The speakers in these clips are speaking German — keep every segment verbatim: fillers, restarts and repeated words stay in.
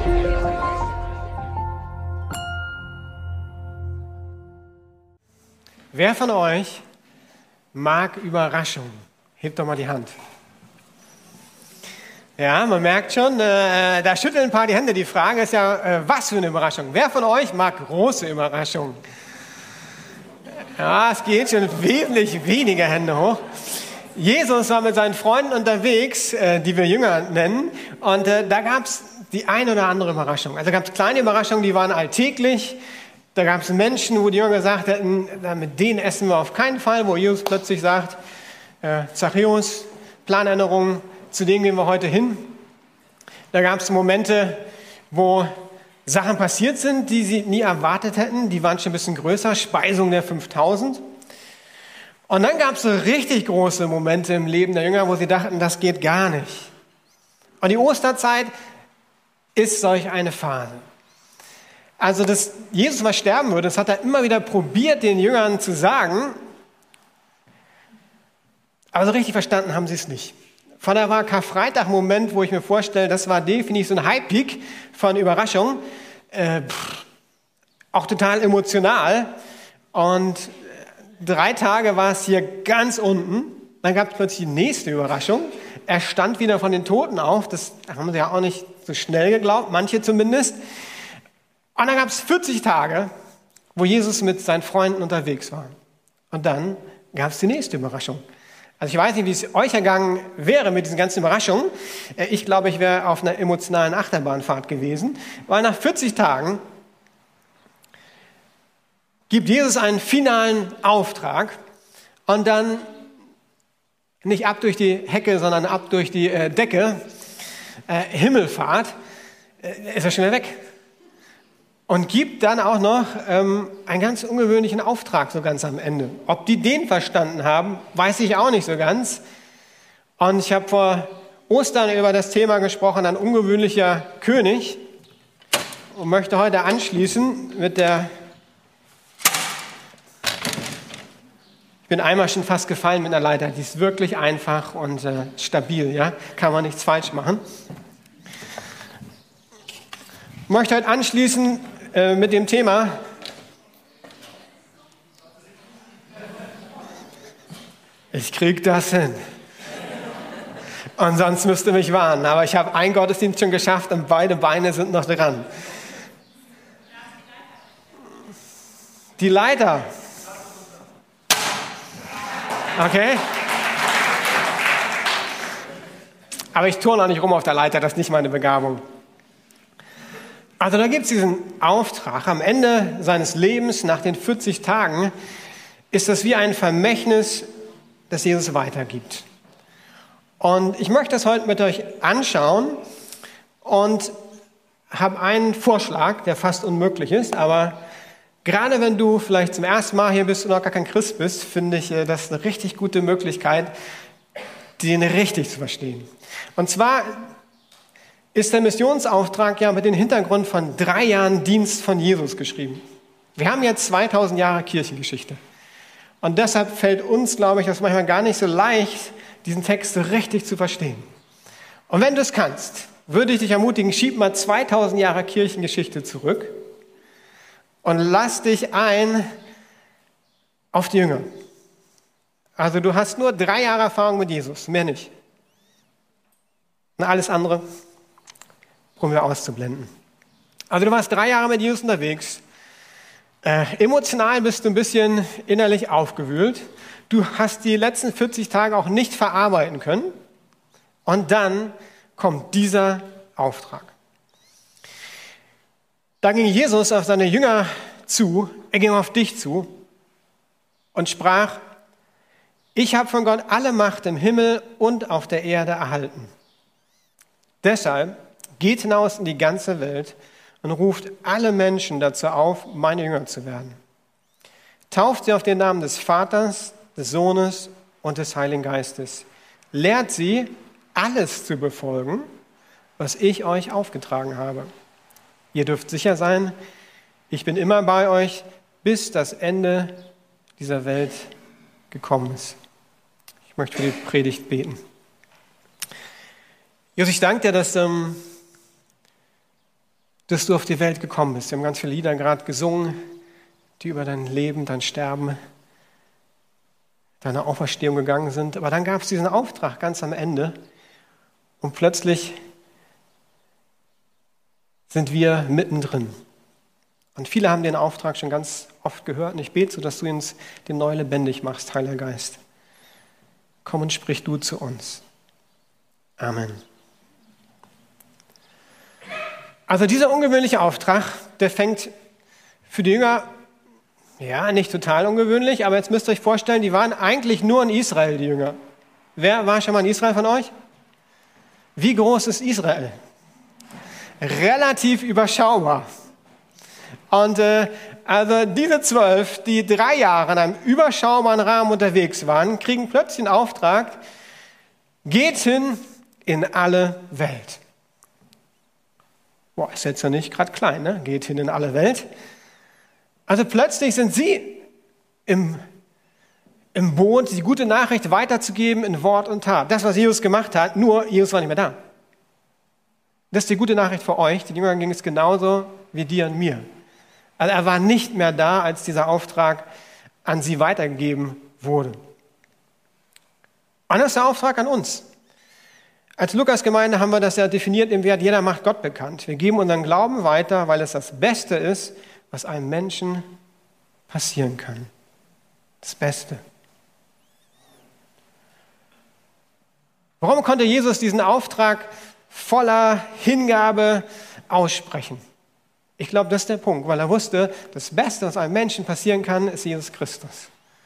Wer von euch mag Überraschungen? Hebt doch mal die Hand. Ja, man merkt schon, äh, da schütteln ein paar die Hände. Die Frage ist ja, äh, was für eine Überraschung? Wer von euch mag große Überraschungen? Ja, es geht schon wesentlich weniger Hände hoch. Jesus war mit seinen Freunden unterwegs, äh, die wir Jünger nennen. Und äh, da gab es die eine oder andere Überraschung. Also gab es kleine Überraschungen, die waren alltäglich. Da gab es Menschen, wo die Jünger gesagt hätten, mit denen essen wir auf keinen Fall, wo Jesus plötzlich sagt, äh, Zachäus, Planänderung, zu denen gehen wir heute hin. Da gab es Momente, wo Sachen passiert sind, die sie nie erwartet hätten. Die waren schon ein bisschen größer, Speisung der fünftausend. Und dann gab es so richtig große Momente im Leben der Jünger, wo sie dachten, das geht gar nicht. Und die Osterzeit ist solch eine Phase. Also, dass Jesus mal sterben würde, das hat er immer wieder probiert, den Jüngern zu sagen. Aber so richtig verstanden haben sie es nicht. Von daher war Karfreitag ein Moment, wo ich mir vorstelle, das war definitiv so ein High-Peak von Überraschung. Äh, pff, auch total emotional. Und drei Tage war es hier ganz unten. Dann gab es plötzlich die nächste Überraschung. Er stand wieder von den Toten auf. Das haben sie ja auch nicht so schnell geglaubt, manche zumindest. Und dann gab es vierzig Tage, wo Jesus mit seinen Freunden unterwegs war. Und dann gab es die nächste Überraschung. Also ich weiß nicht, wie es euch ergangen wäre mit diesen ganzen Überraschungen. Ich glaube, ich wäre auf einer emotionalen Achterbahnfahrt gewesen, weil nach vierzig Tagen gibt Jesus einen finalen Auftrag und dann nicht ab durch die Hecke, sondern ab durch die äh, Decke, äh, Himmelfahrt, äh, ist er schnell weg. Und gibt dann auch noch ähm, einen ganz ungewöhnlichen Auftrag so ganz am Ende. Ob die den verstanden haben, weiß ich auch nicht so ganz. Und ich habe vor Ostern über das Thema gesprochen, ein ungewöhnlicher König. Und möchte heute anschließen mit der... Ich bin einmal schon fast gefallen mit einer Leiter. Die ist wirklich einfach und äh, stabil, ja? Kann man nichts falsch machen. Ich möchte heute anschließen äh, mit dem Thema Ich krieg das hin. Und sonst müsst ihr mich warnen. Aber ich habe einen Gottesdienst schon geschafft und beide Beine sind noch dran. Die Leiter. Okay? Aber ich turne auch nicht rum auf der Leiter, das ist nicht meine Begabung. Also da gibt es diesen Auftrag. Am Ende seines Lebens, nach den vierzig Tagen, ist das wie ein Vermächtnis, das Jesus weitergibt. Und ich möchte das heute mit euch anschauen und habe einen Vorschlag, der fast unmöglich ist, aber gerade wenn du vielleicht zum ersten Mal hier bist und noch gar kein Christ bist, finde ich das eine richtig gute Möglichkeit, den richtig zu verstehen. Und zwar ist der Missionsauftrag ja mit dem Hintergrund von drei Jahren Dienst von Jesus geschrieben. Wir haben jetzt zweitausend Jahre Kirchengeschichte. Und deshalb fällt uns, glaube ich, das manchmal gar nicht so leicht, diesen Text so richtig zu verstehen. Und wenn du es kannst, würde ich dich ermutigen, schieb mal zweitausend Jahre Kirchengeschichte zurück und lass dich ein auf die Jünger. Also du hast nur drei Jahre Erfahrung mit Jesus, mehr nicht. Und alles andere probieren wir auszublenden. Also du warst drei Jahre mit Jesus unterwegs. Äh, emotional bist du ein bisschen innerlich aufgewühlt. Du hast die letzten vierzig Tage auch nicht verarbeiten können. Und dann kommt dieser Auftrag. Da ging Jesus auf seine Jünger zu, er ging auf dich zu und sprach, ich habe von Gott alle Macht im Himmel und auf der Erde erhalten. Deshalb geht hinaus in die ganze Welt und ruft alle Menschen dazu auf, meine Jünger zu werden. Tauft sie auf den Namen des Vaters, des Sohnes und des Heiligen Geistes. Lehrt sie, alles zu befolgen, was ich euch aufgetragen habe. Ihr dürft sicher sein, ich bin immer bei euch, bis das Ende dieser Welt gekommen ist. Ich möchte für die Predigt beten. Jesus, ich danke dir, dass ähm, dass du auf die Welt gekommen bist. Wir haben ganz viele Lieder gerade gesungen, die über dein Leben, dein Sterben, deine Auferstehung gegangen sind. Aber dann gab es diesen Auftrag ganz am Ende und plötzlich sind wir mittendrin. Und viele haben den Auftrag schon ganz oft gehört. Und ich bete so, dass du uns den neu lebendig machst, Heiliger Geist. Komm und sprich du zu uns. Amen. Also dieser ungewöhnliche Auftrag, der fängt für die Jünger, ja, nicht total ungewöhnlich, aber jetzt müsst ihr euch vorstellen, die waren eigentlich nur in Israel, die Jünger. Wer war schon mal in Israel von euch? Wie groß ist Israel? Relativ überschaubar. Und äh, also diese zwölf, die drei Jahre in einem überschaubaren Rahmen unterwegs waren, kriegen plötzlich den Auftrag, geht hin in alle Welt. Boah, ist jetzt ja nicht gerade klein, ne? Geht hin in alle Welt. Also plötzlich sind sie im, im Boot, die gute Nachricht weiterzugeben in Wort und Tat. Das, was Jesus gemacht hat, nur Jesus war nicht mehr da. Das ist die gute Nachricht für euch. Den Jüngern ging es genauso wie dir und mir. Also er war nicht mehr da, als dieser Auftrag an sie weitergegeben wurde. Und das ist der Auftrag an uns. Als Lukas-Gemeinde haben wir das ja definiert im Wert, jeder macht Gott bekannt. Wir geben unseren Glauben weiter, weil es das Beste ist, was einem Menschen passieren kann. Das Beste. Warum konnte Jesus diesen Auftrag voller Hingabe aussprechen? Ich glaube, das ist der Punkt, weil er wusste, das Beste, was einem Menschen passieren kann, ist Jesus Christus.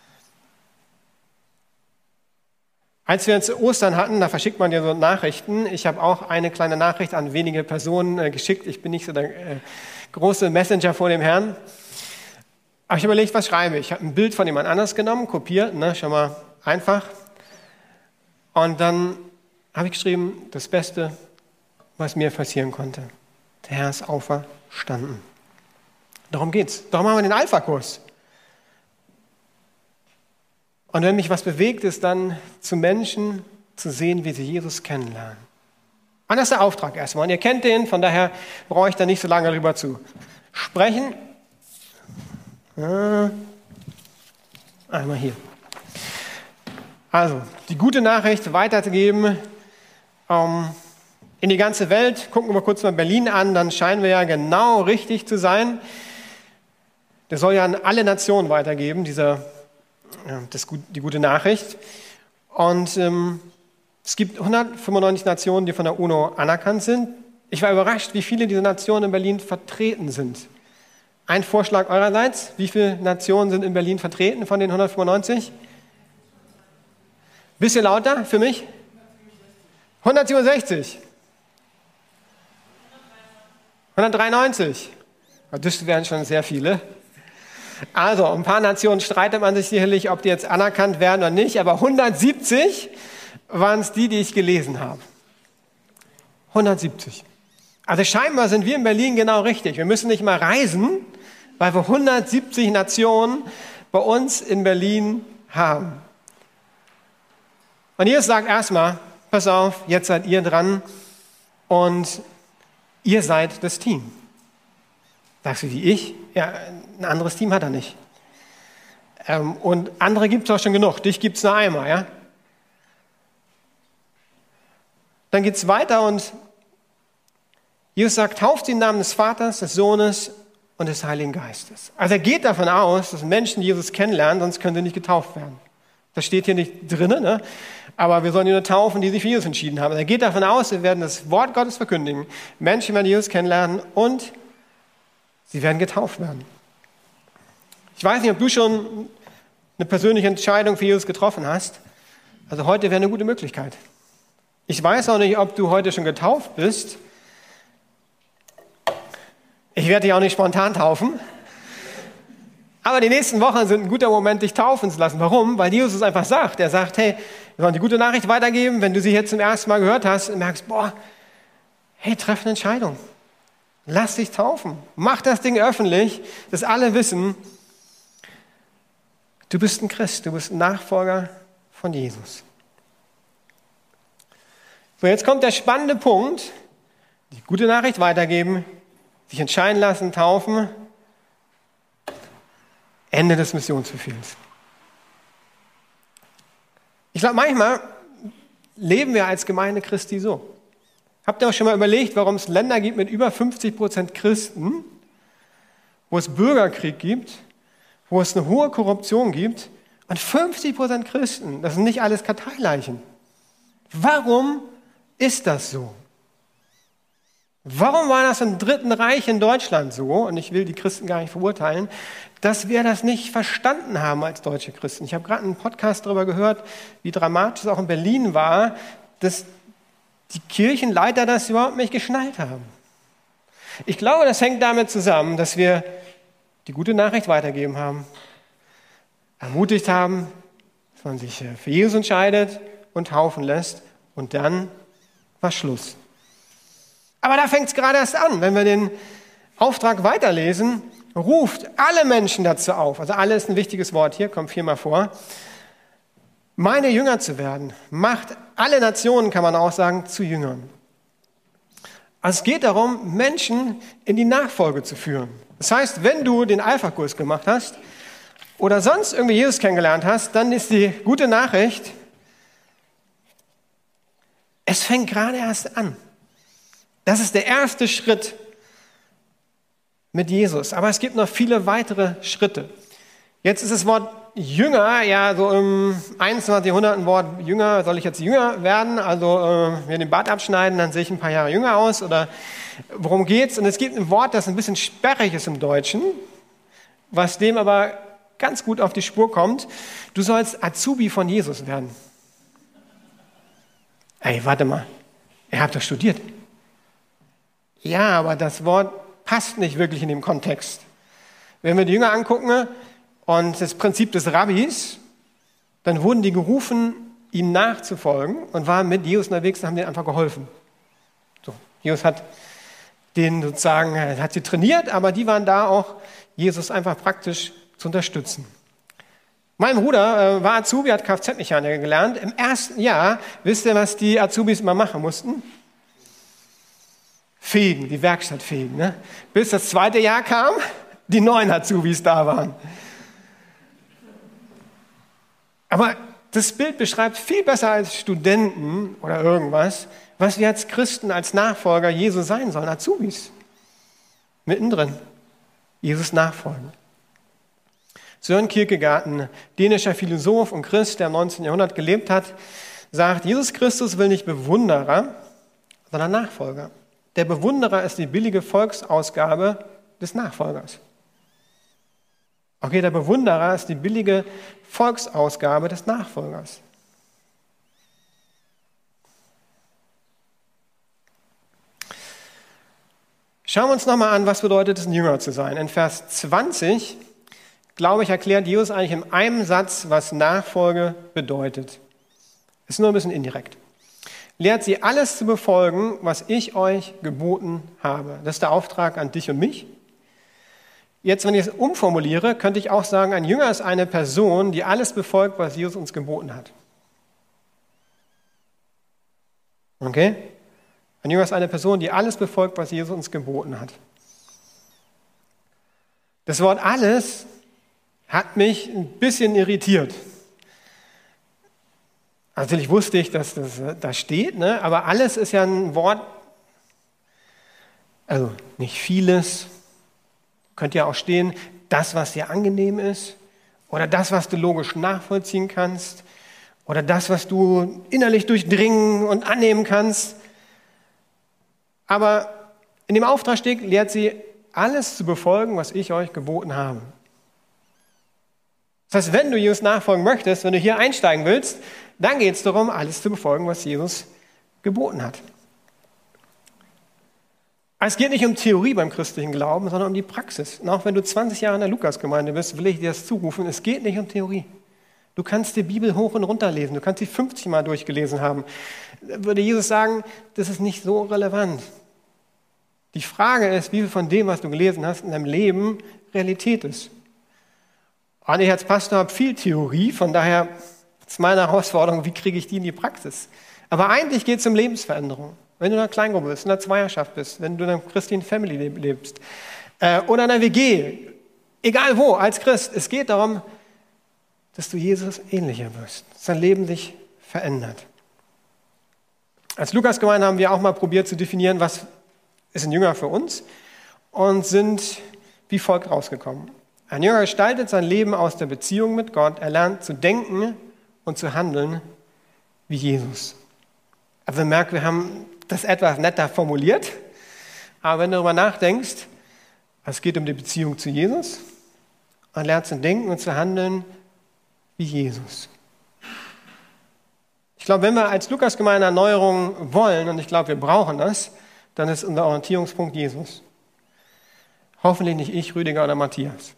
Als wir jetzt Ostern hatten, da verschickt man ja so Nachrichten. Ich habe auch eine kleine Nachricht an wenige Personen äh, geschickt. Ich bin nicht so der äh, große Messenger vor dem Herrn. Aber ich habe überlegt, was schreibe ich. Ich habe ein Bild von jemand anders genommen, kopiert, ne, schon mal einfach. Und dann habe ich geschrieben, das Beste, was mir passieren konnte. Der Herr ist auferstanden. Darum geht's. Darum haben wir den Alpha-Kurs. Und wenn mich was bewegt, ist dann zu Menschen zu sehen, wie sie Jesus kennenlernen. Und das ist der Auftrag erstmal. Und ihr kennt den, von daher brauche ich da nicht so lange darüber zu sprechen. Einmal hier. Also, die gute Nachricht weiterzugeben ähm, in die ganze Welt. Gucken wir kurz mal Berlin an, dann scheinen wir ja genau richtig zu sein. Der soll ja an alle Nationen weitergeben, dieser Ja, das ist gut, die gute Nachricht. Und ähm, es gibt hundertfünfundneunzig Nationen, die von der UNO anerkannt sind. Ich war überrascht, wie viele dieser Nationen in Berlin vertreten sind. Ein Vorschlag eurerseits. Wie viele Nationen sind in Berlin vertreten von den hundertfünfundneunzig? Bisschen lauter für mich? hundertsiebenundsechzig. hundertdreiundneunzig. Das wären schon sehr viele. Also, ein paar Nationen streitet man sich sicherlich, ob die jetzt anerkannt werden oder nicht, aber hundertsiebzig waren es die, die ich gelesen habe. hundertsiebzig. Also scheinbar sind wir in Berlin genau richtig. Wir müssen nicht mal reisen, weil wir hundertsiebzig Nationen bei uns in Berlin haben. Und Jesus sagt erstmal, pass auf, jetzt seid ihr dran und ihr seid das Team. Sagst du, wie ich? Ja, ein anderes Team hat er nicht. Ähm, und andere gibt es auch schon genug. Dich gibt es nur einmal, ja? Dann geht es weiter und Jesus sagt, tauft sie im Namen des Vaters, des Sohnes und des Heiligen Geistes. Also er geht davon aus, dass Menschen Jesus kennenlernen, sonst können sie nicht getauft werden. Das steht hier nicht drin, ne? Aber wir sollen die nur taufen, die sich für Jesus entschieden haben. Er geht davon aus, wir werden das Wort Gottes verkündigen. Menschen werden Jesus kennenlernen und sie werden getauft werden. Ich weiß nicht, ob du schon eine persönliche Entscheidung für Jesus getroffen hast. Also heute wäre eine gute Möglichkeit. Ich weiß auch nicht, ob du heute schon getauft bist. Ich werde dich auch nicht spontan taufen. Aber die nächsten Wochen sind ein guter Moment, dich taufen zu lassen. Warum? Weil Jesus es einfach sagt. Er sagt, hey, wir sollen die gute Nachricht weitergeben. Wenn du sie jetzt zum ersten Mal gehört hast und merkst, boah, hey, treff eine Entscheidung. Lass dich taufen. Mach das Ding öffentlich, dass alle wissen, du bist ein Christ, du bist ein Nachfolger von Jesus. So, jetzt kommt der spannende Punkt. Die gute Nachricht weitergeben. dich entscheiden lassen, taufen. Ende des Missionsbefehls. Ich glaube, manchmal leben wir als Gemeinde Christi so. Habt ihr auch schon mal überlegt, warum es Länder gibt mit über fünfzig Prozent Christen, wo es Bürgerkrieg gibt, wo es eine hohe Korruption gibt und fünfzig Prozent Christen, das sind nicht alles Karteileichen. Warum ist das so? Warum war das im Dritten Reich in Deutschland so, und ich will die Christen gar nicht verurteilen, dass wir das nicht verstanden haben als deutsche Christen? Ich habe gerade einen Podcast darüber gehört, wie dramatisch es auch in Berlin war, dass die Kirchenleiter das überhaupt nicht geschnallt haben. Ich glaube, das hängt damit zusammen, dass wir die gute Nachricht weitergegeben haben, ermutigt haben, dass man sich für Jesus entscheidet und taufen lässt, und dann war Schluss. Aber da fängt es gerade erst an. Wenn wir den Auftrag weiterlesen, ruft alle Menschen dazu auf, also alle ist ein wichtiges Wort hier, kommt viermal vor, meine Jünger zu werden. Macht alle Nationen, kann man auch sagen, zu Jüngern. Also es geht darum, Menschen in die Nachfolge zu führen. Das heißt, wenn du den Alpha-Kurs gemacht hast oder sonst irgendwie Jesus kennengelernt hast, dann ist die gute Nachricht, es fängt gerade erst an. Das ist der erste Schritt mit Jesus. Aber es gibt noch viele weitere Schritte. Jetzt ist das Wort Jünger, ja, so im einundzwanzigsten Jahrhundert ein Wort Jünger. Soll ich jetzt Jünger werden? Also, äh, mir den Bart abschneiden, dann sehe ich ein paar Jahre jünger aus? Oder worum geht's? Und es gibt ein Wort, das ein bisschen sperrig ist im Deutschen, was dem aber ganz gut auf die Spur kommt. Du sollst Azubi von Jesus werden. Ey, warte mal. Ihr habt doch studiert. Ja, aber das Wort passt nicht wirklich in dem Kontext. Wenn wir die Jünger angucken und das Prinzip des Rabbis, dann wurden die gerufen, ihm nachzufolgen und waren mit Jesus unterwegs und haben denen einfach geholfen. So, Jesus hat den sozusagen, hat sie trainiert, aber die waren da auch, Jesus einfach praktisch zu unterstützen. Mein Bruder äh, war Azubi, hat Kfz-Mechaniker gelernt. Im ersten Jahr, wisst ihr, was die Azubis immer machen mussten? Fegen, die Werkstatt fegen. Ne? Bis das zweite Jahr kam, die neuen Azubis da waren. Aber das Bild beschreibt viel besser als Studenten oder irgendwas, was wir als Christen, als Nachfolger Jesu sein sollen. Azubis. Mittendrin. Jesus nachfolgen. Søren Kierkegaard, ein dänischer Philosoph und Christ, der im neunzehnten Jahrhundert gelebt hat, sagt, Jesus Christus will nicht Bewunderer, sondern Nachfolger. Der Bewunderer ist die billige Volksausgabe des Nachfolgers. Okay, der Bewunderer ist die billige Volksausgabe des Nachfolgers. Schauen wir uns nochmal an, was bedeutet es, ein Jünger zu sein. In Vers zwanzig, glaube ich, erklärt Jesus eigentlich in einem Satz, was Nachfolge bedeutet. Ist nur ein bisschen indirekt. Lehrt sie alles zu befolgen, was ich euch geboten habe. Das ist der Auftrag an dich und mich. Jetzt, wenn ich es umformuliere, könnte ich auch sagen, ein Jünger ist eine Person, die alles befolgt, was Jesus uns geboten hat. Okay? Ein Jünger ist eine Person, die alles befolgt, was Jesus uns geboten hat. Das Wort alles hat mich ein bisschen irritiert. Natürlich wusste ich, dass das da steht, ne? Aber alles ist ja ein Wort, also nicht vieles, könnte ja auch stehen, das, was dir angenehm ist, oder das, was du logisch nachvollziehen kannst, oder das, was du innerlich durchdringen und annehmen kannst. Aber in dem Auftrag steht, lehrt sie, alles zu befolgen, was ich euch geboten habe. Das heißt, wenn du Jesus nachfolgen möchtest, wenn du hier einsteigen willst, dann geht es darum, alles zu befolgen, was Jesus geboten hat. Es geht nicht um Theorie beim christlichen Glauben, sondern um die Praxis. Und auch wenn du zwanzig Jahre in der Lukasgemeinde bist, will ich dir das zurufen, es geht nicht um Theorie. Du kannst die Bibel hoch und runter lesen, du kannst sie fünfzig Mal durchgelesen haben. Da würde Jesus sagen, das ist nicht so relevant. Die Frage ist, wie viel von dem, was du gelesen hast, in deinem Leben Realität ist. Und ich als Pastor habe viel Theorie, von daher ist meine Herausforderung, wie kriege ich die in die Praxis? Aber eigentlich geht es um Lebensveränderung. wenn du in einer Kleingruppe bist, in einer Zweierschaft bist, wenn du in einer Christian Family lebst äh, oder in einer W G, egal wo, als Christ, es geht darum, dass du Jesus ähnlicher wirst, dass dein Leben sich verändert. Als Lukas-Gemeinde haben wir auch mal probiert zu definieren, was ist ein Jünger für uns und sind wie folgt rausgekommen. Ein Jünger gestaltet sein Leben aus der Beziehung mit Gott, er lernt zu denken und zu handeln wie Jesus. Aber wir merken, wir haben das etwas netter formuliert, aber wenn du darüber nachdenkst, es geht um die Beziehung zu Jesus, man lernt zu denken und zu handeln wie Jesus. Ich glaube, wenn wir als Lukas-Gemeinde Erneuerung wollen, und ich glaube, wir brauchen das, dann ist unser Orientierungspunkt Jesus. Hoffentlich nicht ich, Rüdiger oder Matthias.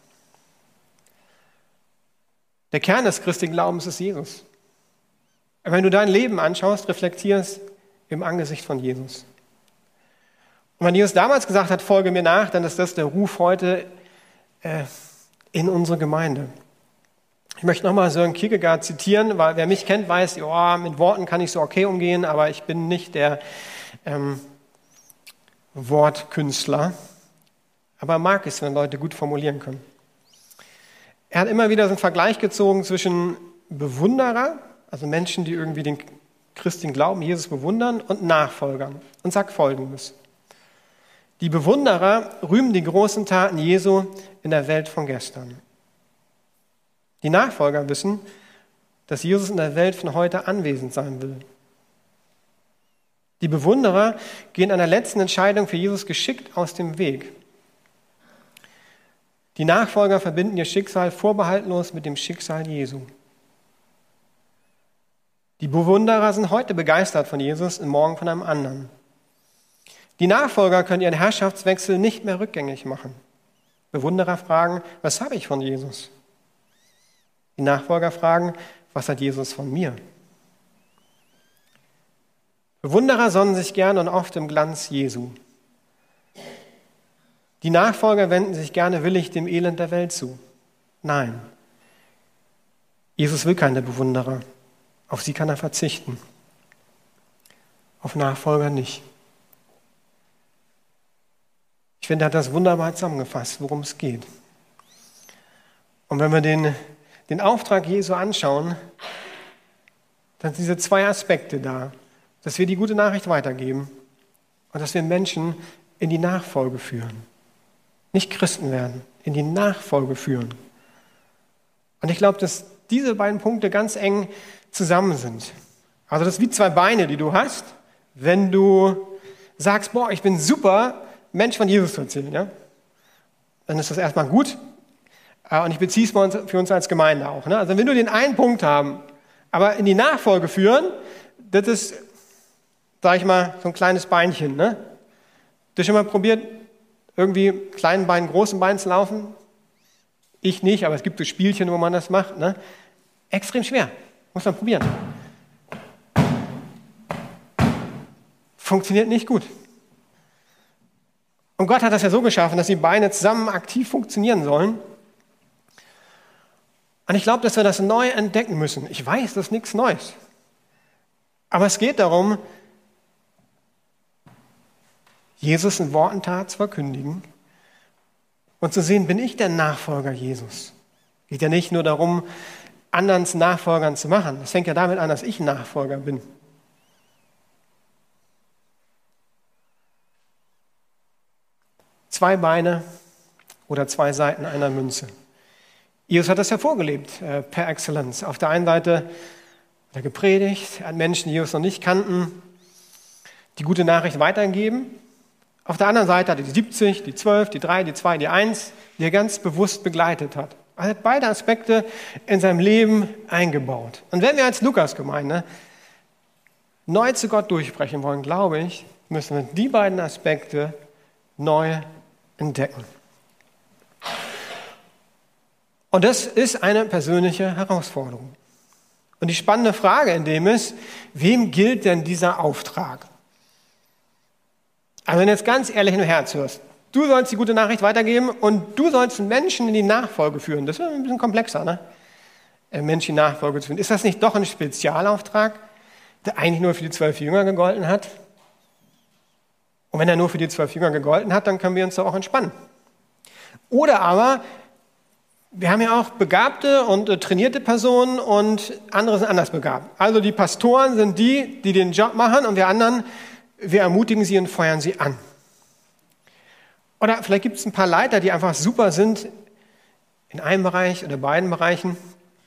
Der Kern des christlichen Glaubens ist Jesus. Wenn du dein Leben anschaust, reflektierst im Angesicht von Jesus. Und wenn Jesus damals gesagt hat, folge mir nach, dann ist das der Ruf heute äh, in unsere Gemeinde. Ich möchte nochmal Søren Kierkegaard zitieren, weil wer mich kennt, weiß, ja, mit Worten kann ich so okay umgehen, aber ich bin nicht der ähm, Wortkünstler. Aber mag es, wenn Leute gut formulieren können. Er hat immer wieder so einen Vergleich gezogen zwischen Bewunderer, also Menschen, die irgendwie den christlichen Glauben, Jesus bewundern, und Nachfolgern. Und sagt Folgendes. Die Bewunderer rühmen die großen Taten Jesu in der Welt von gestern. Die Nachfolger wissen, dass Jesus in der Welt von heute anwesend sein will. Die Bewunderer gehen einer letzten Entscheidung für Jesus geschickt aus dem Weg. Die Nachfolger verbinden ihr Schicksal vorbehaltlos mit dem Schicksal Jesu. Die Bewunderer sind heute begeistert von Jesus und morgen von einem anderen. Die Nachfolger können ihren Herrschaftswechsel nicht mehr rückgängig machen. Bewunderer fragen, was habe ich von Jesus? Die Nachfolger fragen, was hat Jesus von mir? Bewunderer sonnen sich gern und oft im Glanz Jesu. Die Nachfolger wenden sich gerne willig dem Elend der Welt zu. Nein, Jesus will keine Bewunderer. Auf sie kann er verzichten. Auf Nachfolger nicht. Ich finde, er hat das wunderbar zusammengefasst, worum es geht. Und wenn wir den, den Auftrag Jesu anschauen, dann sind diese zwei Aspekte da. Dass wir die gute Nachricht weitergeben und dass wir Menschen in die Nachfolge führen. Nicht Christen werden, in die Nachfolge führen. Und ich glaube, dass diese beiden Punkte ganz eng zusammen sind. Also das sind wie zwei Beine, die du hast, wenn du sagst, boah, ich bin super, Mensch von Jesus zu erzählen. Ja? Dann ist das erstmal gut. Und ich beziehe es für uns als Gemeinde auch. Ne? Also wenn wir den einen Punkt haben, aber in die Nachfolge führen, das ist, sag ich mal, so ein kleines Beinchen. Ne? Du hast schon mal probiert, irgendwie kleinen Beinen, großen Beinen zu laufen? Ich nicht, aber es gibt so Spielchen, wo man das macht. Ne? Extrem schwer. Muss man probieren. Funktioniert nicht gut. Und Gott hat das ja so geschaffen, dass die Beine zusammen aktiv funktionieren sollen. Und ich glaube, dass wir das neu entdecken müssen. Ich weiß, das ist nichts Neues. Aber es geht darum, Jesus in Wort und Tat zu verkündigen und zu sehen, bin ich der Nachfolger Jesus? Geht ja nicht nur darum, anderen zu Nachfolgern zu machen. Das fängt ja damit an, dass ich ein Nachfolger bin. Zwei Beine oder zwei Seiten einer Münze. Jesus hat das ja vorgelebt, äh, per Exzellenz. Auf der einen Seite hat er gepredigt an Menschen, die Jesus noch nicht kannten, die gute Nachricht weitergeben. Auf der anderen Seite hat er die siebzig, die zwölf, die drei, die zwei, die eins, die er ganz bewusst begleitet hat. Er hat beide Aspekte in seinem Leben eingebaut. Und wenn wir als Lukas-Gemeinde neu zu Gott durchbrechen wollen, glaube ich, müssen wir die beiden Aspekte neu entdecken. Und das ist eine persönliche Herausforderung. Und die spannende Frage in dem ist, wem gilt denn dieser Auftrag? Also wenn du jetzt ganz ehrlich im Herz hörst, du sollst die gute Nachricht weitergeben und du sollst Menschen in die Nachfolge führen. Das ist ein bisschen komplexer, ne? Menschen in die Nachfolge zu führen. Ist das nicht doch ein Spezialauftrag, der eigentlich nur für die zwölf Jünger gegolten hat? Und wenn er nur für die zwölf Jünger gegolten hat, dann können wir uns doch auch entspannen. Oder aber, wir haben ja auch begabte und äh, trainierte Personen und andere sind anders begabt. Also die Pastoren sind die, die den Job machen und wir anderen, wir ermutigen sie und feuern sie an. Oder vielleicht gibt es ein paar Leiter, die einfach super sind in einem Bereich oder beiden Bereichen.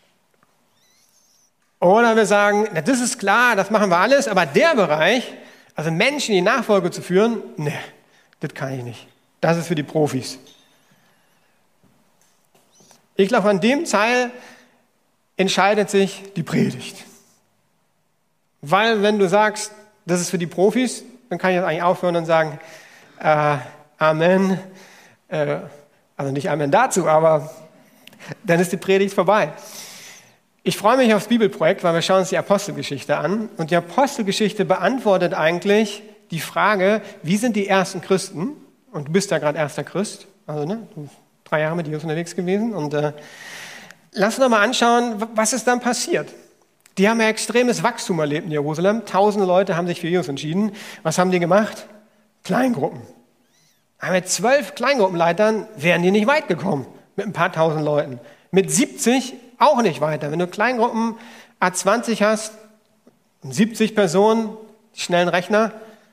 Oder wir sagen, na, das ist klar, das machen wir alles, aber der Bereich, also Menschen in die Nachfolge zu führen, ne, das kann ich nicht. Das ist für die Profis. Ich glaube, an dem Teil entscheidet sich die Predigt. Weil wenn du sagst, das ist für die Profis, dann kann ich jetzt eigentlich aufhören und sagen, äh, Amen, äh, also nicht Amen dazu, aber dann ist die Predigt vorbei. Ich freue mich aufs Bibelprojekt, weil wir schauen uns die Apostelgeschichte an. Und die Apostelgeschichte beantwortet eigentlich die Frage, wie sind die ersten Christen? Und du bist ja gerade erster Christ, also ne, du bist drei Jahre mit Jesus unterwegs gewesen. Und äh, lass uns doch mal anschauen, was ist dann passiert. Die haben ja extremes Wachstum erlebt in Jerusalem. Tausende Leute haben sich für Jesus entschieden. Was haben die gemacht? Kleingruppen. Aber mit zwölf Kleingruppenleitern wären die nicht weit gekommen, mit ein paar tausend Leuten. Mit siebzig auch nicht weiter. Wenn du Kleingruppen A zwanzig hast, siebzig Personen, die schnellen Rechner,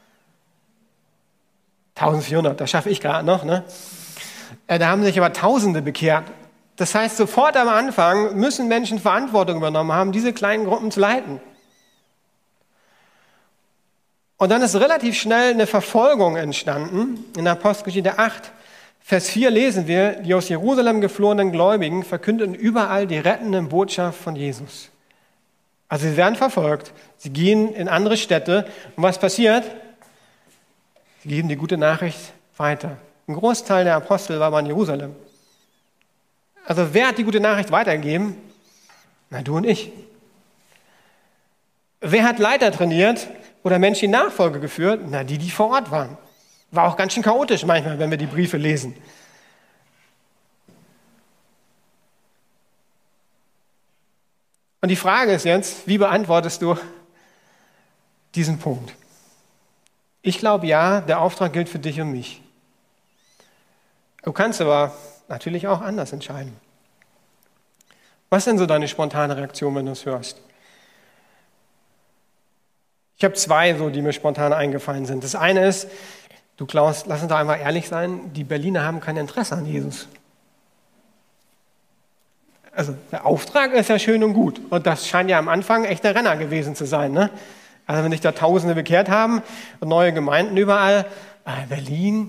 eintausendvierhundert, das schaffe ich gerade noch. Ne? Da haben sich aber Tausende bekehrt. Das heißt, sofort am Anfang müssen Menschen Verantwortung übernommen haben, diese kleinen Gruppen zu leiten. Und dann ist relativ schnell eine Verfolgung entstanden. In der Apostelgeschichte acht, Vers vier lesen wir, die aus Jerusalem geflohenen Gläubigen verkündeten überall die rettende Botschaft von Jesus. Also sie werden verfolgt, sie gehen in andere Städte. Und was passiert? Sie geben die gute Nachricht weiter. Ein Großteil der Apostel war mal in Jerusalem. Also wer hat die gute Nachricht weitergegeben? Na, du und ich. Wer hat Leiter trainiert oder Menschen in Nachfolge geführt? Na, die, die vor Ort waren. War auch ganz schön chaotisch manchmal, wenn wir die Briefe lesen. Und die Frage ist jetzt, wie beantwortest du diesen Punkt? Ich glaube, ja, der Auftrag gilt für dich und mich. Du kannst aber natürlich auch anders entscheiden. Was ist denn so deine spontane Reaktion, wenn du es hörst? Ich habe zwei, so, die mir spontan eingefallen sind. Das eine ist, du Klaus, lass uns da einmal ehrlich sein, die Berliner haben kein Interesse an Jesus. Also der Auftrag ist ja schön und gut. Und das scheint ja am Anfang echt der Renner gewesen zu sein. Ne? Also wenn sich da Tausende bekehrt haben und neue Gemeinden überall, äh, Berlin.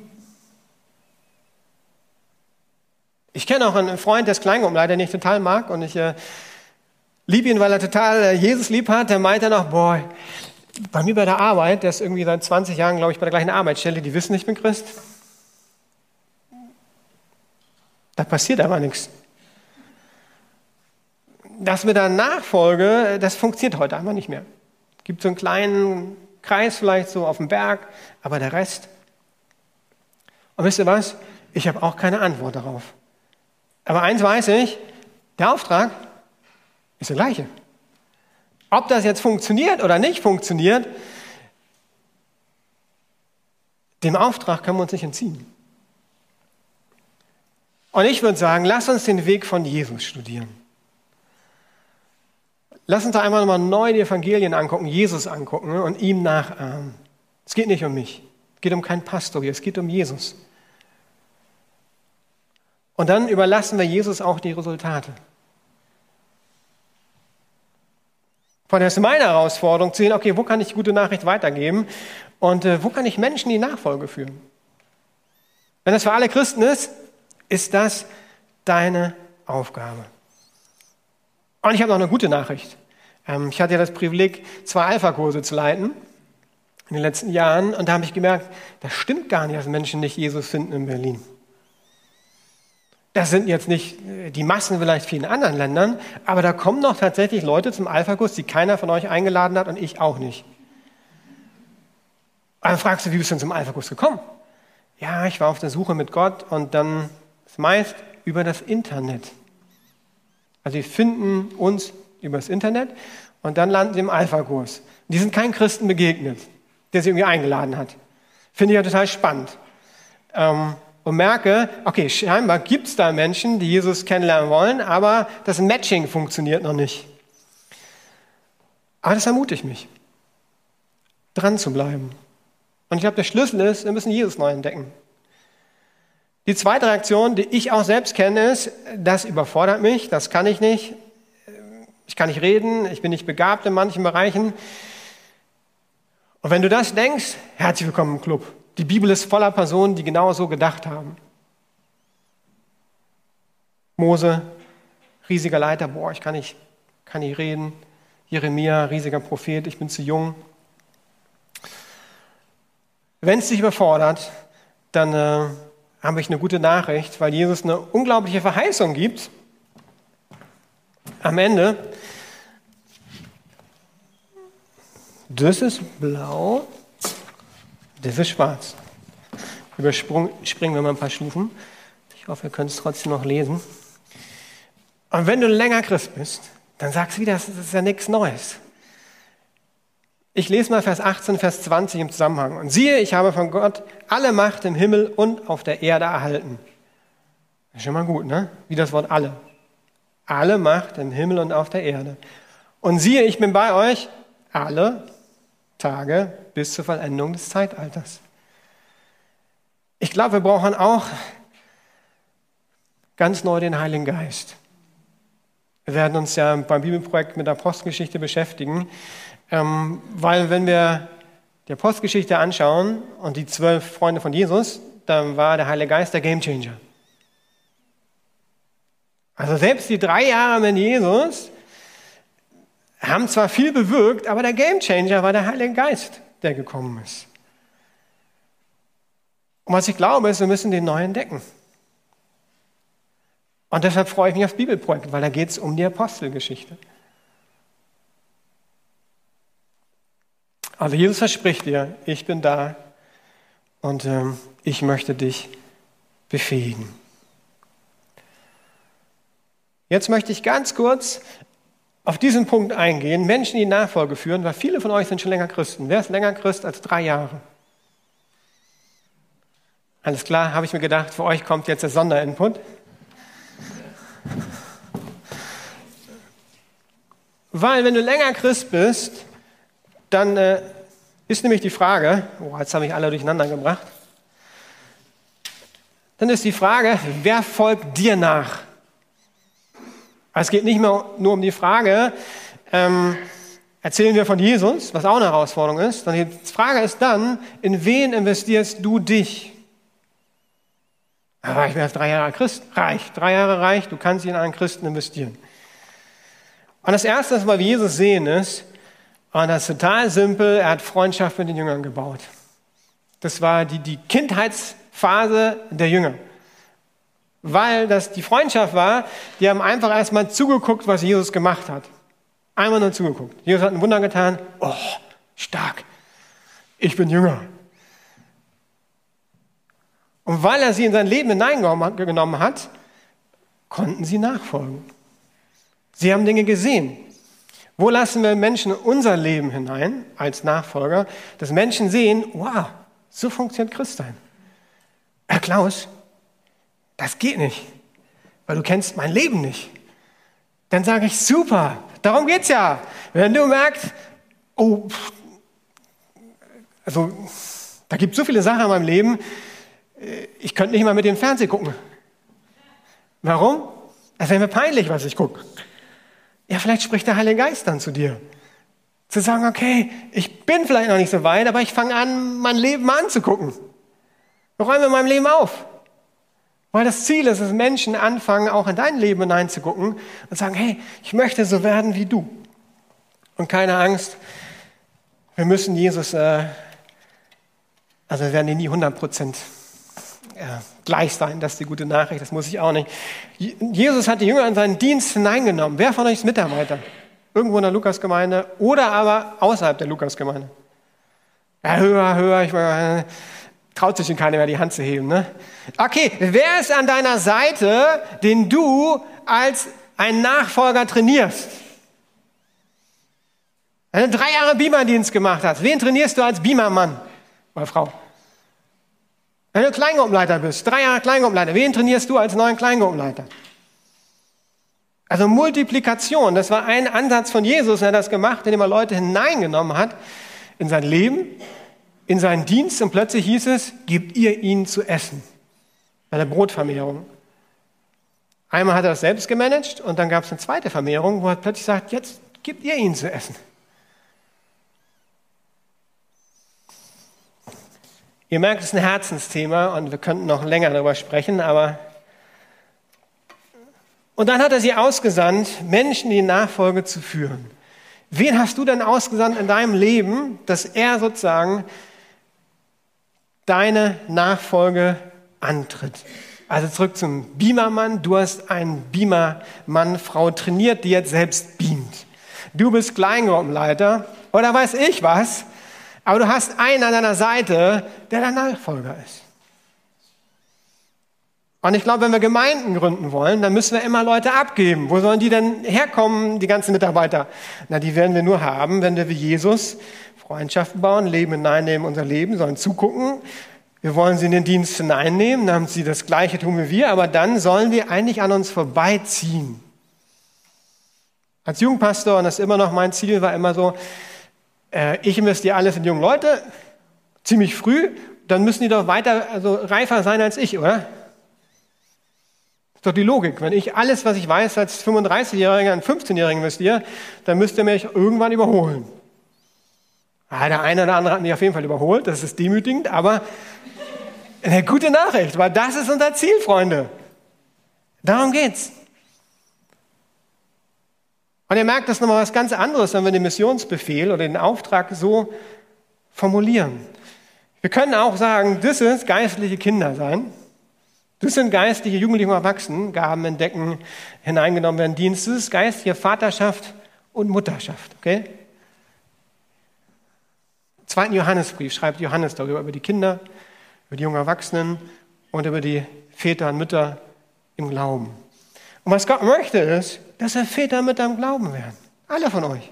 Ich kenne auch einen Freund, der ist Kleingruppenleiter, den ich total mag. Und ich äh, liebe ihn, weil er total äh, Jesus lieb hat. Der meint dann auch, boah, bei mir bei der Arbeit, der ist irgendwie seit zwanzig Jahren, glaube ich, bei der gleichen Arbeitsstelle, die wissen, ich bin Christ. Da passiert aber nichts. Das mit der Nachfolge, das funktioniert heute einfach nicht mehr. Es gibt so einen kleinen Kreis vielleicht so auf dem Berg, aber der Rest. Und wisst ihr was? Ich habe auch keine Antwort darauf. Aber eins weiß ich, der Auftrag ist der gleiche. Ob das jetzt funktioniert oder nicht funktioniert, dem Auftrag können wir uns nicht entziehen. Und ich würde sagen, lass uns den Weg von Jesus studieren. Lass uns da einmal nochmal neu die Evangelien angucken, Jesus angucken und ihm nachahmen. Es geht nicht um mich, es geht um keinen Pastor hier, es geht um Jesus. Und dann überlassen wir Jesus auch die Resultate. Von daher ist meine Herausforderung zu sehen, okay, wo kann ich die gute Nachricht weitergeben und äh, wo kann ich Menschen in die Nachfolge führen? Wenn das für alle Christen ist, ist das deine Aufgabe. Und ich habe noch eine gute Nachricht. Ähm, ich hatte ja das Privileg, zwei Alpha-Kurse zu leiten in den letzten Jahren und da habe ich gemerkt, das stimmt gar nicht, dass Menschen nicht Jesus finden in Berlin. Das sind jetzt nicht die Massen vielleicht vielen anderen Ländern, aber da kommen noch tatsächlich Leute zum Alpha-Kurs, die keiner von euch eingeladen hat und ich auch nicht. Und dann fragst du, wie bist du denn zum Alpha-Kurs gekommen? Ja, ich war auf der Suche mit Gott und dann ist meist über das Internet. Also wir finden uns über das Internet und dann landen sie im Alpha-Kurs. Die sind keinem Christen begegnet, der sie irgendwie eingeladen hat. Finde ich ja total spannend. Ähm, und merke, okay, scheinbar gibt es da Menschen, die Jesus kennenlernen wollen, aber das Matching funktioniert noch nicht. Aber das ermutigt mich, dran zu bleiben. Und ich glaube, der Schlüssel ist, wir müssen Jesus neu entdecken. Die zweite Reaktion, die ich auch selbst kenne, ist, das überfordert mich, das kann ich nicht. Ich kann nicht reden, ich bin nicht begabt in manchen Bereichen. Und wenn du das denkst, herzlich willkommen im Club. Die Bibel ist voller Personen, die genau so gedacht haben. Mose, riesiger Leiter, boah, ich kann nicht, kann nicht reden. Jeremia, riesiger Prophet, ich bin zu jung. Wenn es dich überfordert, dann äh, habe ich eine gute Nachricht, weil Jesus eine unglaubliche Verheißung gibt. Am Ende, das ist blau, das ist schwarz. Überspringen wir mal ein paar Stufen. Ich hoffe, ihr könnt es trotzdem noch lesen. Und wenn du länger Christ bist, dann sagst du wieder, das ist ja nichts Neues. Ich lese mal Vers achtzehn, Vers zwanzig im Zusammenhang. Und siehe, ich habe von Gott alle Macht im Himmel und auf der Erde erhalten. Das ist schon mal gut, ne? Wie das Wort alle. Alle Macht im Himmel und auf der Erde. Und siehe, ich bin bei euch alle Tage bis zur Vollendung des Zeitalters. Ich glaube, wir brauchen auch ganz neu den Heiligen Geist. Wir werden uns ja beim Bibelprojekt mit der Apostelgeschichte beschäftigen, ähm, weil wenn wir die Apostelgeschichte anschauen und die zwölf Freunde von Jesus, dann war der Heilige Geist der Gamechanger. Also selbst die drei Jahre mit Jesus haben zwar viel bewirkt, aber der Gamechanger war der Heilige Geist, der gekommen ist. Und was ich glaube, ist, wir müssen den neu entdecken. Und deshalb freue ich mich aufs Bibelprojekt, weil da geht es um die Apostelgeschichte. Also Jesus verspricht dir, ich bin da und ähm, ich möchte dich befähigen. Jetzt möchte ich ganz kurz auf diesen Punkt eingehen, Menschen, die Nachfolge führen, weil viele von euch sind schon länger Christen. Wer ist länger Christ als drei Jahre? Alles klar, habe ich mir gedacht, für euch kommt jetzt der Sonderinput. Weil wenn du länger Christ bist, dann äh, ist nämlich die Frage, oh, jetzt habe ich alle durcheinander gebracht, dann ist die Frage, wer folgt dir nach? Es geht nicht mehr nur um die Frage, ähm, erzählen wir von Jesus, was auch eine Herausforderung ist, sondern die Frage ist dann, in wen investierst du dich? Aber ich bin jetzt drei Jahre Christ, reich, drei Jahre reich, du kannst in einen Christen investieren. Und das Erste, was wir bei Jesus sehen, ist, und das ist total simpel, er hat Freundschaft mit den Jüngern gebaut. Das war die, die Kindheitsphase der Jünger. Weil das die Freundschaft war, die haben einfach erstmal zugeguckt, was Jesus gemacht hat. Einmal nur zugeguckt. Jesus hat ein Wunder getan. Oh, stark. Ich bin Jünger. Und weil er sie in sein Leben hineingenommen hat, konnten sie nachfolgen. Sie haben Dinge gesehen. Wo lassen wir Menschen in unser Leben hinein, als Nachfolger, dass Menschen sehen, wow, so funktioniert Christsein. Herr Klaus, das geht nicht, weil du kennst mein Leben nicht. Dann sage ich, super, darum geht's ja. Wenn du merkst, oh, also da gibt es so viele Sachen in meinem Leben, ich könnte nicht mal mit dem Fernsehen gucken. Warum? Es wäre mir peinlich, was ich gucke. Ja, vielleicht spricht der Heilige Geist dann zu dir. Zu sagen, okay, ich bin vielleicht noch nicht so weit, aber ich fange an, mein Leben mal anzugucken. Ich räume in meinem Leben auf. Weil das Ziel ist, dass Menschen anfangen, auch in dein Leben hineinzugucken und sagen, hey, ich möchte so werden wie du. Und keine Angst, wir müssen Jesus, äh, also wir werden nie hundert Prozent ja, gleich sein, das ist die gute Nachricht, das muss ich auch nicht. Jesus hat die Jünger in seinen Dienst hineingenommen. Wer von euch ist Mitarbeiter? Irgendwo in der Lukasgemeinde oder aber außerhalb der Lukasgemeinde? Ja, höher, höher, ich meine, traut sich schon keiner mehr die Hand zu heben. Ne? Okay, wer ist an deiner Seite, den du als ein Nachfolger trainierst? Wenn du drei Jahre Beamer-Dienst gemacht hast, wen trainierst du als Beamer-Mann oder Frau? Wenn du Kleingruppenleiter bist, drei Jahre Kleingruppenleiter, wen trainierst du als neuen Kleingruppenleiter? Also Multiplikation, das war ein Ansatz von Jesus, er hat das gemacht, indem er Leute hineingenommen hat in sein Leben, in seinen Dienst und plötzlich hieß es, gebt ihr ihnen zu essen. Bei der Brotvermehrung. Einmal hat er das selbst gemanagt und dann gab es eine zweite Vermehrung, wo er plötzlich sagt, jetzt gebt ihr ihnen zu essen. Ihr merkt, es ist ein Herzensthema und wir könnten noch länger darüber sprechen, aber und dann hat er sie ausgesandt, Menschen in die Nachfolge zu führen. Wen hast du denn ausgesandt in deinem Leben, dass er sozusagen deine Nachfolge antritt? Also zurück zum Beamermann. Du hast einen Beamermann-Frau trainiert, die jetzt selbst beamt. Du bist Kleingruppenleiter oder weiß ich was, aber du hast einen an deiner Seite, der dein Nachfolger ist. Und ich glaube, wenn wir Gemeinden gründen wollen, dann müssen wir immer Leute abgeben. Wo sollen die denn herkommen, die ganzen Mitarbeiter? Na, die werden wir nur haben, wenn wir wie Jesus Freundschaften bauen, Leben hineinnehmen, unser Leben, sollen zugucken. Wir wollen sie in den Dienst hineinnehmen, dann haben sie das Gleiche tun wie wir, aber dann sollen wir eigentlich an uns vorbeiziehen. Als Jugendpastor, und das ist immer noch mein Ziel, war immer so, äh, ich investiere alles in junge Leute, ziemlich früh, dann müssen die doch weiter, also reifer sein als ich, oder? Das ist doch die Logik. Wenn ich alles, was ich weiß, als fünfunddreißigjähriger an fünfzehnjährigen investiere, dann müsst ihr mich irgendwann überholen. Ah, der eine oder andere hat mich auf jeden Fall überholt, das ist demütigend, aber eine gute Nachricht, weil das ist unser Ziel, Freunde. Darum geht's. Und ihr merkt, das ist nochmal was ganz anderes, wenn wir den Missionsbefehl oder den Auftrag so formulieren. Wir können auch sagen, das ist geistliche Kinder sein. Das sind geistliche Jugendliche und Erwachsenen, Gaben entdecken, hineingenommen werden, Dienst. Das ist geistliche Vaterschaft und Mutterschaft. Okay? Im zweiten Johannesbrief schreibt Johannes darüber, über die Kinder, über die jungen Erwachsenen und über die Väter und Mütter im Glauben. Und was Gott möchte ist, dass wir Väter und Mütter im Glauben werden. Alle von euch.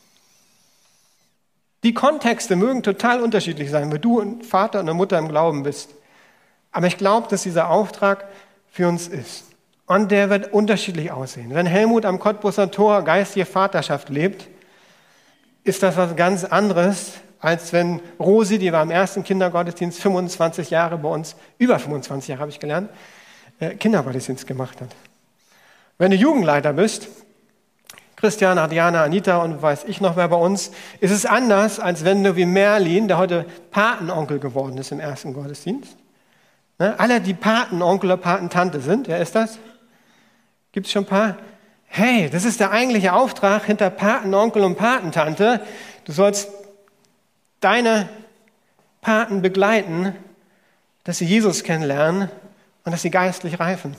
Die Kontexte mögen total unterschiedlich sein, wenn du ein Vater und eine Mutter im Glauben bist. Aber ich glaube, dass dieser Auftrag für uns ist. Und der wird unterschiedlich aussehen. Wenn Helmut am Cottbuser Tor geistige Vaterschaft lebt, ist das was ganz anderes, als wenn Rosi, die war im ersten Kindergottesdienst fünfundzwanzig Jahre bei uns, über fünfundzwanzig Jahre habe ich gelernt, Kindergottesdienst gemacht hat. Wenn du Jugendleiter bist, Christian, Adriana, Anita und weiß ich noch wer bei uns, ist es anders, als wenn du wie Merlin, der heute Patenonkel geworden ist im ersten Gottesdienst. Ne? Alle, die Patenonkel oder Patentante sind, wer ist das? Gibt es schon ein paar? Hey, das ist der eigentliche Auftrag hinter Patenonkel und Patentante. Du sollst deine Paten begleiten, dass sie Jesus kennenlernen und dass sie geistlich reifen.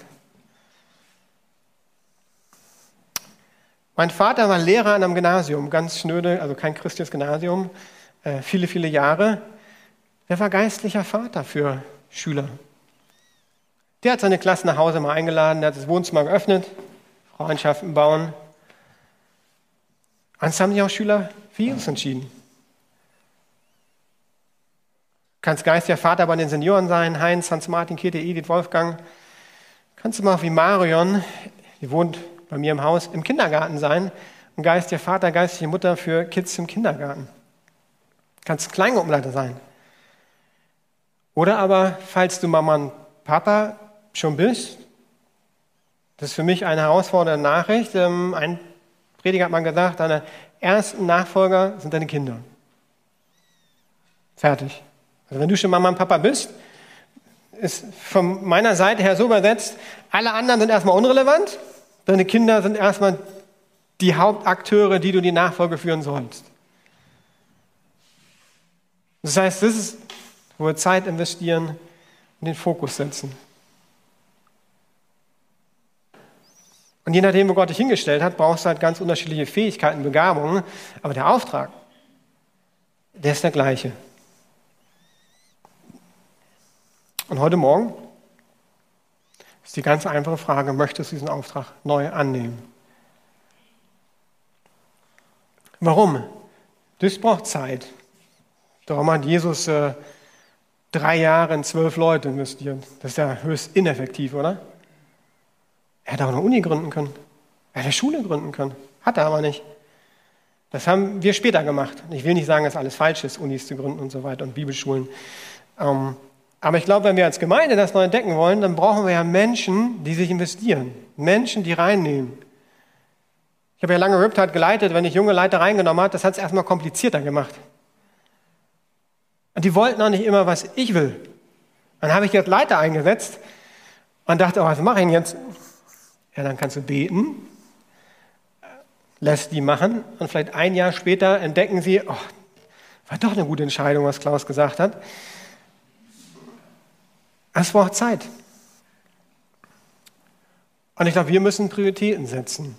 Mein Vater war Lehrer an einem Gymnasium, ganz schnöde, also kein christliches Gymnasium, äh, viele, viele Jahre. Der war geistlicher Vater für Schüler. Der hat seine Klasse nach Hause mal eingeladen, der hat das Wohnzimmer geöffnet, Freundschaften bauen. Und es haben sich auch Schüler für Jesus entschieden. Du kannst geistlicher Vater bei den Senioren sein, Heinz, Hans-Martin, Käthe, Edith, Wolfgang. Kannst du mal wie Marion, die wohnt bei mir im Haus, im Kindergarten sein, ein geistlicher Vater, geistliche Mutter für Kids im Kindergarten. Kannst Kleingruppenleiter sein. Oder aber, falls du Mama und Papa schon bist, das ist für mich eine herausfordernde Nachricht. Ein Prediger hat mal gesagt, deine ersten Nachfolger sind deine Kinder. Fertig. Also wenn du schon Mama und Papa bist, ist von meiner Seite her so übersetzt, alle anderen sind erstmal unrelevant, deine Kinder sind erstmal die Hauptakteure, die du die Nachfolge führen sollst. Das heißt, das ist, wo wir Zeit investieren und den Fokus setzen. Und je nachdem, wo Gott dich hingestellt hat, brauchst du halt ganz unterschiedliche Fähigkeiten, Begabungen. Aber der Auftrag, der ist der gleiche. Und heute Morgen ist die ganz einfache Frage, möchtest du diesen Auftrag neu annehmen? Warum? Das braucht Zeit. Darum hat Jesus äh, drei Jahre in zwölf Leute investieren. Das ist ja höchst ineffektiv, oder? Er hätte auch eine Uni gründen können. Er hätte eine Schule gründen können. Hat er aber nicht. Das haben wir später gemacht. Ich will nicht sagen, dass alles falsch ist, Unis zu gründen und so weiter und Bibelschulen. Ähm, aber ich glaube, wenn wir als Gemeinde das neu entdecken wollen, dann brauchen wir ja Menschen, die sich investieren. Menschen, die reinnehmen. Ich habe ja lange Riptide geleitet. Wenn ich junge Leiter reingenommen habe, das hat es erstmal komplizierter gemacht. Und die wollten auch nicht immer, was ich will. Dann habe ich jetzt Leiter eingesetzt und dachte, oh, was mache ich denn jetzt? Ja, dann kannst du beten, lässt die machen und vielleicht ein Jahr später entdecken sie, oh, war doch eine gute Entscheidung, was Klaus gesagt hat. Es braucht Zeit. Und ich glaube, wir müssen Prioritäten setzen.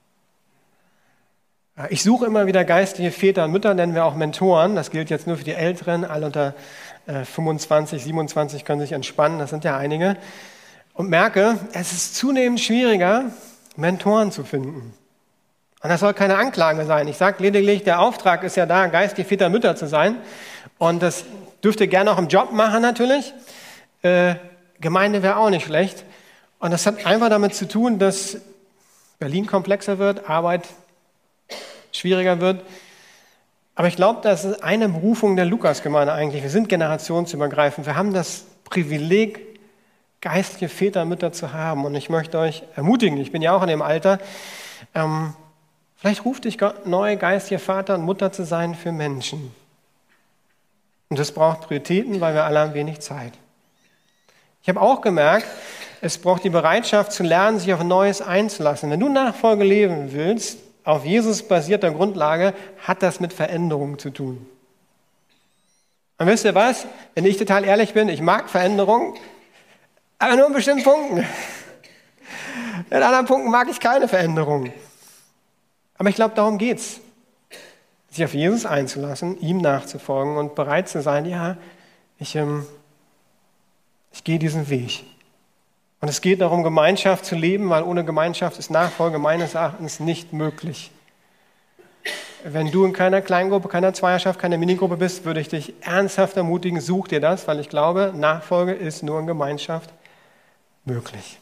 Ich suche immer wieder geistliche Väter und Mütter, nennen wir auch Mentoren. Das gilt jetzt nur für die Älteren. Alle unter fünfundzwanzig, siebenundzwanzig können sich entspannen. Das sind ja einige. Und merke, es ist zunehmend schwieriger, Mentoren zu finden. Und das soll keine Anklage sein. Ich sage lediglich, der Auftrag ist ja da, geistliche Väter und Mütter zu sein. Und das dürft ihr gerne auch im Job machen natürlich. Äh, Gemeinde wäre auch nicht schlecht. Und das hat einfach damit zu tun, dass Berlin komplexer wird, Arbeit schwieriger wird. Aber ich glaube, das ist eine Berufung der Lukas-Gemeinde eigentlich. Wir sind generationsübergreifend. Wir haben das Privileg, geistliche Väter und Mütter zu haben. Und ich möchte euch ermutigen, ich bin ja auch in dem Alter, ähm, vielleicht ruft dich Gott neu, geistliche Vater und Mutter zu sein für Menschen. Und das braucht Prioritäten, weil wir alle haben wenig Zeit. Ich habe auch gemerkt, es braucht die Bereitschaft zu lernen, sich auf Neues einzulassen. Wenn du Nachfolge leben willst, auf Jesus basierter Grundlage, hat das mit Veränderung zu tun. Und wisst ihr was? Wenn ich total ehrlich bin, ich mag Veränderung, aber nur in bestimmten Punkten. In anderen Punkten mag ich keine Veränderung. Aber ich glaube, darum geht's, sich auf Jesus einzulassen, ihm nachzufolgen und bereit zu sein, ja, ich, ähm, ich gehe diesen Weg. Und es geht darum, Gemeinschaft zu leben, weil ohne Gemeinschaft ist Nachfolge meines Erachtens nicht möglich. Wenn du in keiner Kleingruppe, keiner Zweierschaft, keiner Minigruppe bist, würde ich dich ernsthaft ermutigen, such dir das, weil ich glaube, Nachfolge ist nur in Gemeinschaft möglich.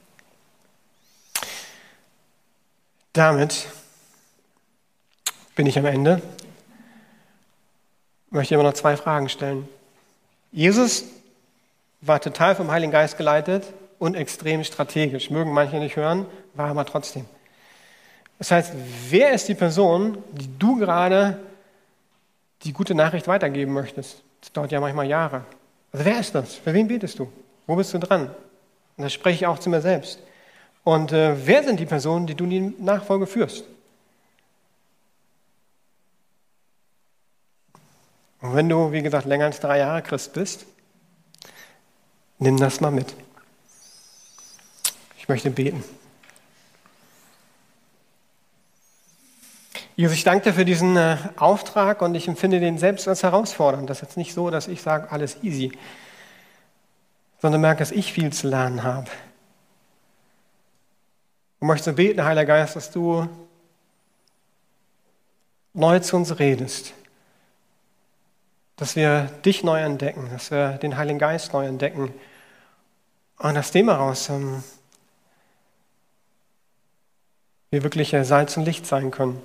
Damit bin ich am Ende. Ich möchte immer noch zwei Fragen stellen. Jesus war total vom Heiligen Geist geleitet und extrem strategisch. Mögen manche nicht hören, war aber trotzdem. Das heißt, wer ist die Person, die du gerade die gute Nachricht weitergeben möchtest? Das dauert ja manchmal Jahre. Also wer ist das? Für wen betest du? Wo bist du dran? Und das spreche ich auch zu mir selbst. Und äh, wer sind die Personen, die du in die Nachfolge führst? Und wenn du, wie gesagt, länger als drei Jahre Christ bist, nimm das mal mit. Ich möchte beten. Jesus, ich danke dir für diesen äh, Auftrag und ich empfinde den selbst als herausfordernd. Das ist jetzt nicht so, dass ich sage, alles easy, sondern merke, dass ich viel zu lernen habe. Und möchte so beten, Heiliger Geist, dass du neu zu uns redest. Dass wir dich neu entdecken, dass wir den Heiligen Geist neu entdecken. Und aus dem heraus ähm, wir wirklich Salz und Licht sein können.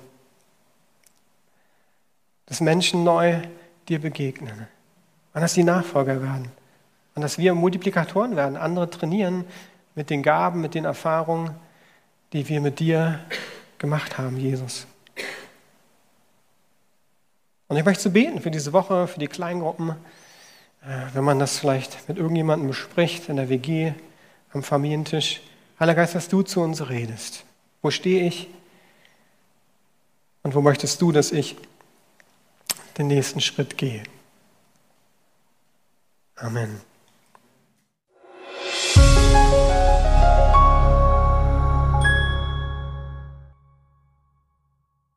Dass Menschen neu dir begegnen. Und dass sie Nachfolger werden. Und dass wir Multiplikatoren werden, andere trainieren mit den Gaben, mit den Erfahrungen, die wir mit dir gemacht haben, Jesus. Und ich möchte so beten für diese Woche, für die Kleingruppen, wenn man das vielleicht mit irgendjemandem bespricht, in der W G, am Familientisch. Heiliger Geist, dass du zu uns redest. Wo stehe ich? Und wo möchtest du, dass ich den nächsten Schritt gehe? Amen.